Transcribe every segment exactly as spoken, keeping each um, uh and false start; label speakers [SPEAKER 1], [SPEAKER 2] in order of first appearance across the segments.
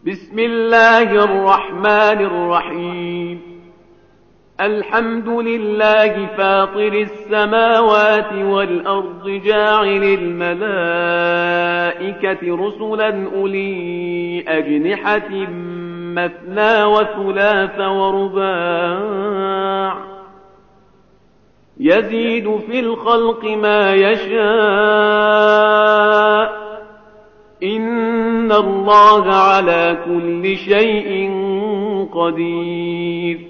[SPEAKER 1] بسم الله الرحمن الرحيم. الحمد لله فاطر السماوات والأرض جاعل الملائكة رسلا أولي أجنحة مثنى وثلاث ورباع يزيد في الخلق ما يشاء إن الله على كل شيء قدير.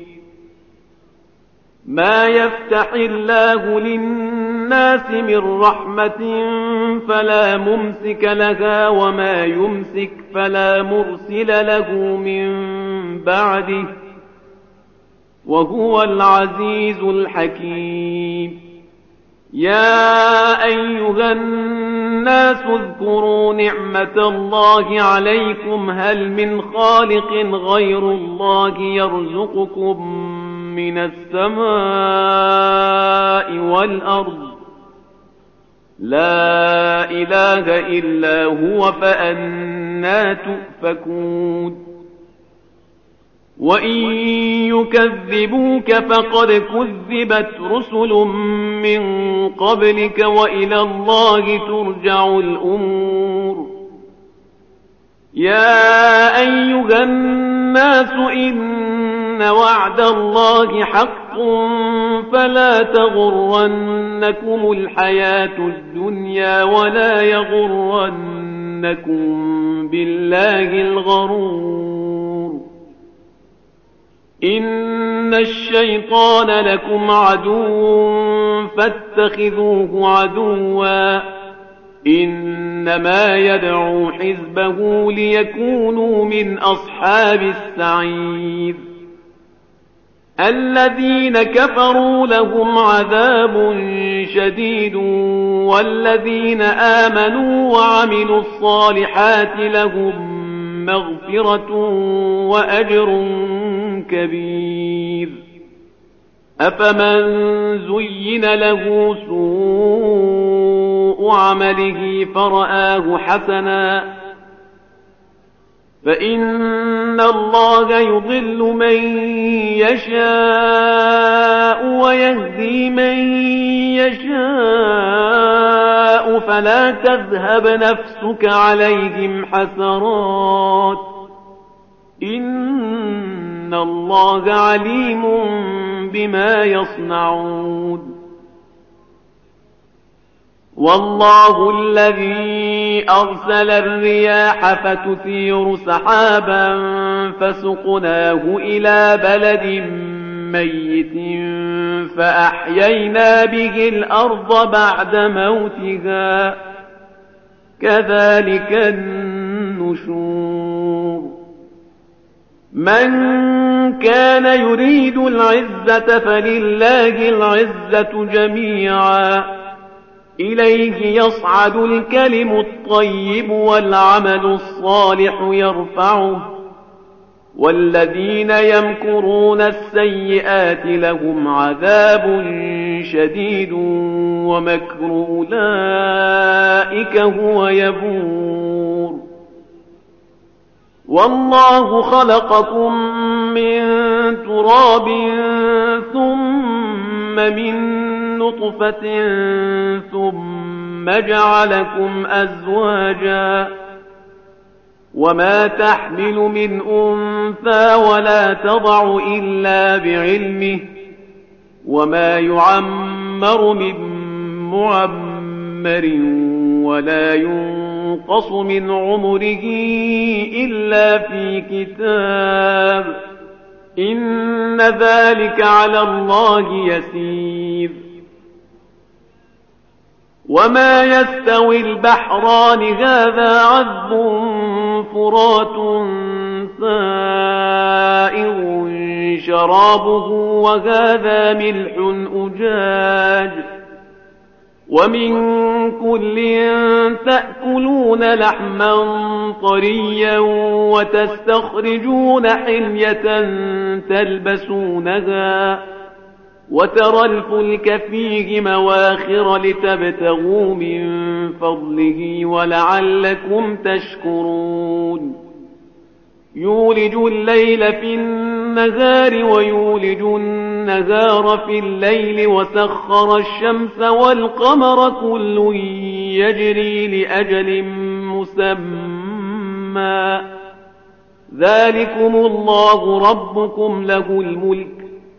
[SPEAKER 1] ما يفتح الله للناس من رحمة فلا ممسك لها وما يمسك فلا مرسل له من بعده وهو العزيز الحكيم. يا أيها الناس اذكروا نعمة الله عليكم هل من خالق غير الله يرزقكم من السماء والأرض لا إله إلا هو فأنى تؤفكون. وإن يكذبوك فقد كذبت رسل من قبلك وإلى الله ترجع الأمور. يا أيها الناس إن وعد الله حق فلا تغرنكم الحياة الدنيا ولا يغرنكم بالله الغرور. إن الشيطان لكم عدو فاتخذوه عدوا إنما يدعو حزبه ليكونوا من أصحاب السعير. الذين كفروا لهم عذاب شديد والذين آمنوا وعملوا الصالحات لهم مغفرة وأجر كبير. أفمن زين له سوء عمله فرآه حسنا فإن الله يضل من يشاء ويهدي من يشاء فلا تذهب نفسك عليهم حسرات إن الله عليم بما يصنعون. والله الذي أرسل الرياح فتثير سحابا فسقناه إلى بلد ميت فأحيينا به الأرض بعد موتها كذلك النشور. من كان يريد العزة فلله العزة جميعا إليه يصعد الكلم الطيب والعمل الصالح يرفعه والذين يمكرون السيئات لهم عذاب شديد ومكر أولئك هو يبور. والله خلقكم من تراب ثم من نطفة ثم جعلكم أزواجا وما تحمل من أنثى ولا تضع إلا بعلمه وما يعمر من معمر ولا ينقص من عمره إلا في كتاب إن ذلك على الله يسير. وما يستوي البحران هذا عذب فرات سائغ شرابه وهذا ملح أجاج ومن كل تأكلون لحما طريا وتستخرجون حلية تلبسونها وترى الفلك فيه مواخر لتبتغوا من فضله ولعلكم تشكرون. يولج الليل في النهار ويولج النهار في الليل وسخر الشمس والقمر كل يجري لأجل مسمى ذلكم الله ربكم له الملك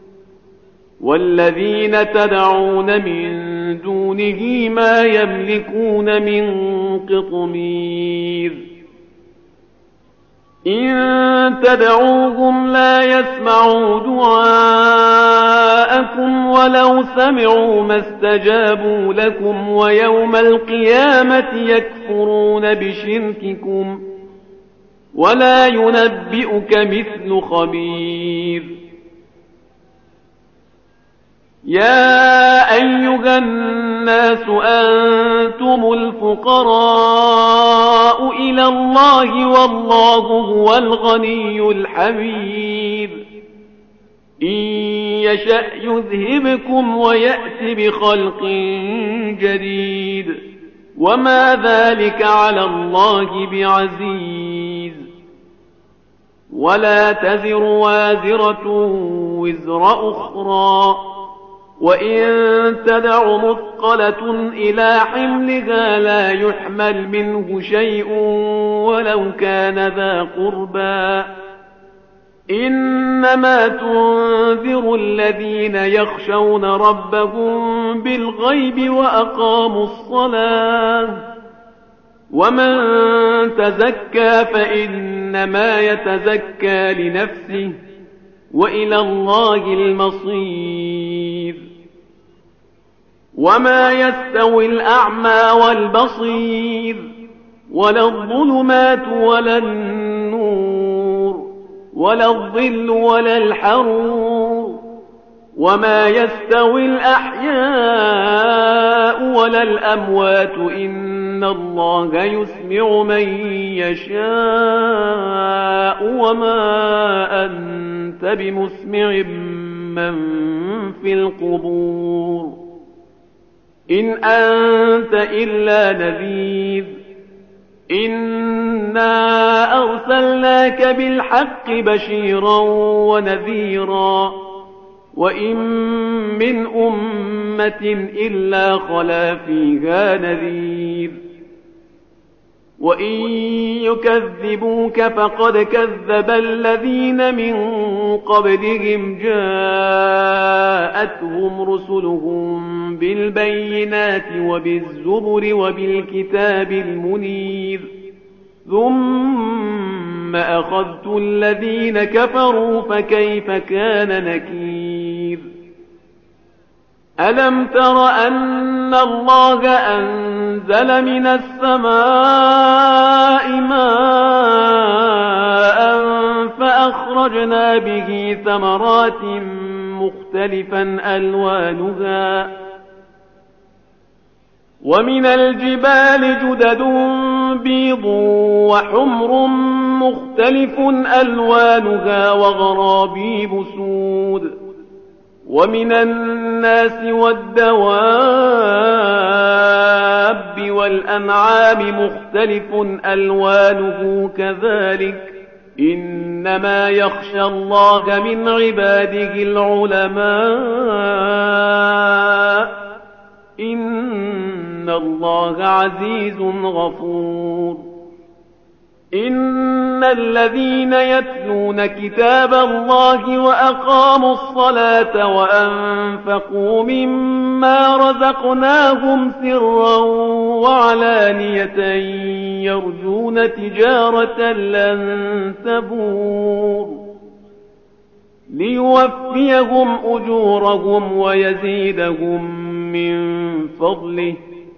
[SPEAKER 1] والذين تدعون من دونه ما يملكون من قطمير إن تدعوهم لا يسمعوا دعاءكم ولو سمعوا ما استجابوا لكم ويوم القيامة يكفرون بشرككم ولا ينبئك مثل خبير يا أيها الناس أنتم الفقراء إلى الله والله هو الغني الحميد إن يشأ يذهبكم ويأت بخلق جديد وما ذلك على الله بعزيز ولا تزر وازرة وزر أخرى وإن تدع مثقلة إلى حملها لا يحمل منه شيء ولو كان ذا قربى إنما تنذر الذين يخشون ربهم بالغيب وأقاموا الصلاة ومن تزكى فإنما يتزكى لنفسه وإلى الله المصير وما يستوي الأعمى والبصير ولا الظلمات ولا النور ولا الظل ولا الحرور وما يستوي الأحياء ولا الأموات إن الله يسمع من يشاء وما أنت بمسمع من في القبور إن أنت إلا نذير إنا أرسلناك بالحق بشيرا ونذيرا وإن من أمة إلا خلا فيها نذير وإن يكذبوك فقد كذب الذين من قبلهم جاءتهم رسلهم بالبينات وبالزبر وبالكتاب المنير ثم أخذت الذين كفروا فكيف كان نكير ألم تر أن الله أنزل من السماء ماء فأخرجنا به ثمرات مختلفا ألوانها ومن الجبال جدد بيض وحمر مختلف ألوانها وغرابيب سود ومن الناس والدواب والأنعام مختلف ألوانه كذلك إنما يخشى الله من عباده العلماء إن الله عزيز غفور إن الذين يتلون كتاب الله وأقاموا الصلاة وأنفقوا مما رزقناهم سرا وعلانية يرجون تجارة لن تبور ليوفيهم أجورهم ويزيدهم من فضله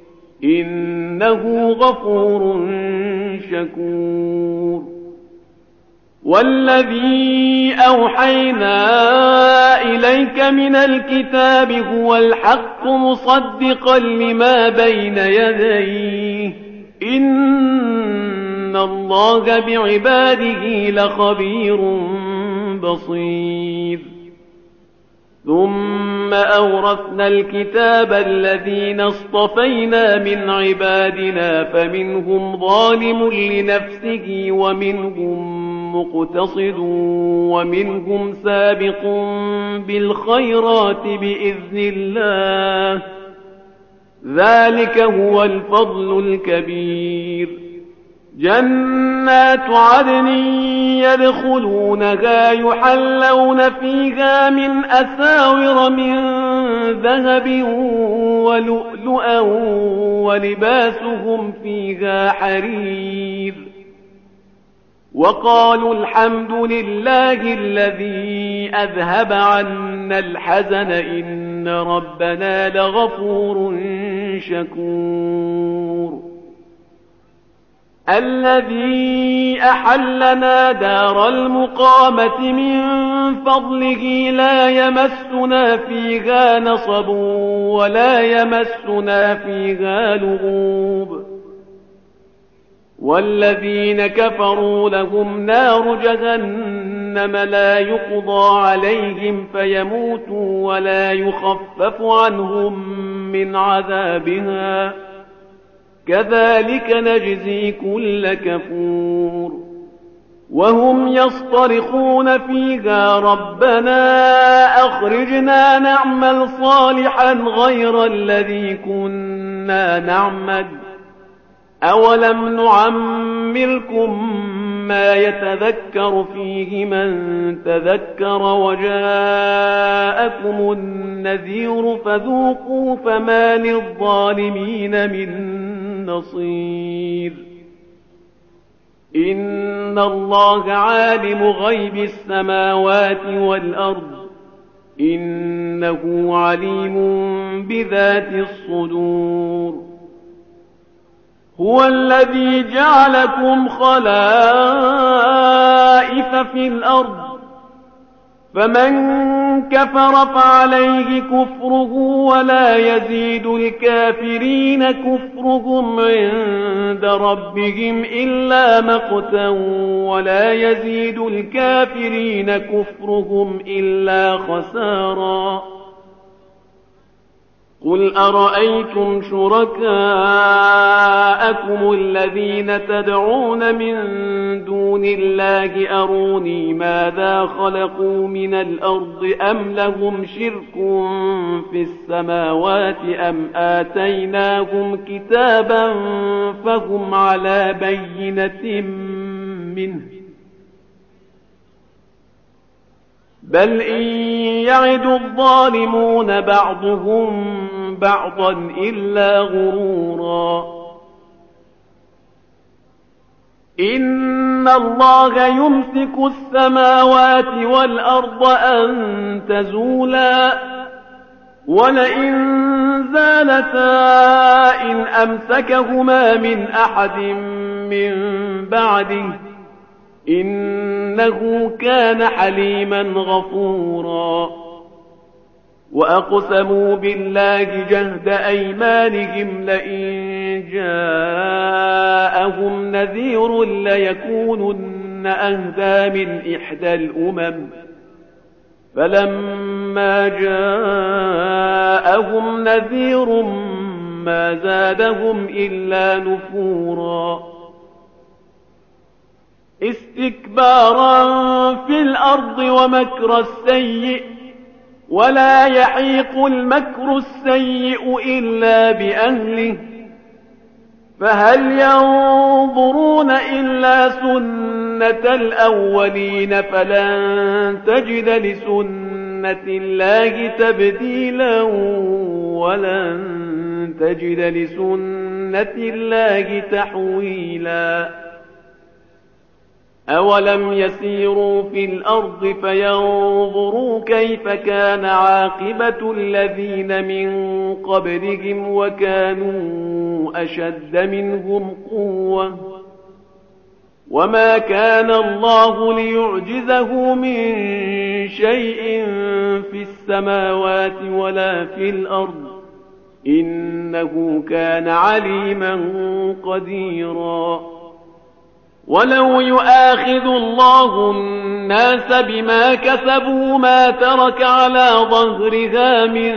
[SPEAKER 1] إنه غفور شكور والذي أوحينا إليك من الكتاب هو الحق مصدقا لما بين يديه إن الله بعباده لخبير بصير ثم أورثنا الكتاب الذين اصطفينا من عبادنا فمنهم ظالم لنفسه ومنهم مقتصد ومنهم سابق بالخيرات بإذن الله، ذلك هو الفضل الكبير. جنات عدن يدخلونها يحلون فيها من أساور من ذهب ولؤلؤا ولباسهم فيها حرير. وقالوا الحمد لله الذي أذهب عنا الحزن إن ربنا لغفور شكور. الذي أحلنا دار المقامة من فضله لا يمسنا فيها نصب ولا يمسنا فيها لغوب. والذين كفروا لهم نار جهنم لا يقضى عليهم فيموتوا ولا يخفف عنهم من عذابها، كذلك نجزي كل كفور. وهم يصطرخون فيها ربنا أخرجنا نعمل صالحا غير الذي كنا نعمل، أولم نعمركم ما يتذكر فيه من تذكر وجاءكم النذير فذوقوا فما للظالمين من نصير. إن الله عالم غيب السماوات والأرض إنه عليم بذات الصدور. هو الذي جعلكم خلائف في الأرض فمن كفر فعليه كفره ولا يزيد الكافرين كفرهم عند ربهم إلا مقتا ولا يزيد الكافرين كفرهم إلا خسارا. قل أرأيتم شركاءكم الذين تدعون من دون الله أروني ماذا خلقوا من الأرض أم لهم شرك في السماوات أم آتيناهم كتابا فهم على بينة منه، بل إن يعد الظالمون بعضهم بعضا إلا غرورا. إن الله يمسك السماوات والأرض أن تزولا ولئن زالتا إن أمسكهما من أحد من بعده إنه كان حليما غفورا. وأقسموا بالله جهد أيمانهم لئن جاءهم نذير ليكونن أهدى من إحدى الأمم، فلما جاءهم نذير ما زادهم إلا نفورا. استكبارا في الأرض ومكر السيء ولا يحيق المكر السيء إلا بأهله، فهل ينظرون إلا سنة الأولين فلن تجد لسنة الله تبديلا ولن تجد لسنة الله تحويلا. أولم يسيروا في الأرض فينظروا كيف كان عاقبة الذين من قبلهم وكانوا أشد منهم قوة وما كان الله ليعجزه من شيء في السماوات ولا في الأرض إنه كان عليما قديرا. ولو يؤاخذ الله الناس بما كسبوا ما ترك على ظهرها من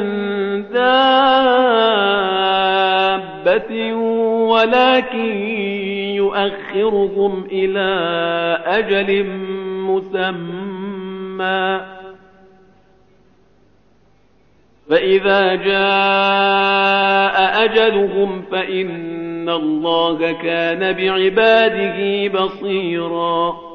[SPEAKER 1] دابة ولكن يؤخركم إلى أجل مسمى فإذا جاء أجلهم فإن الله كان بعباده بصيرا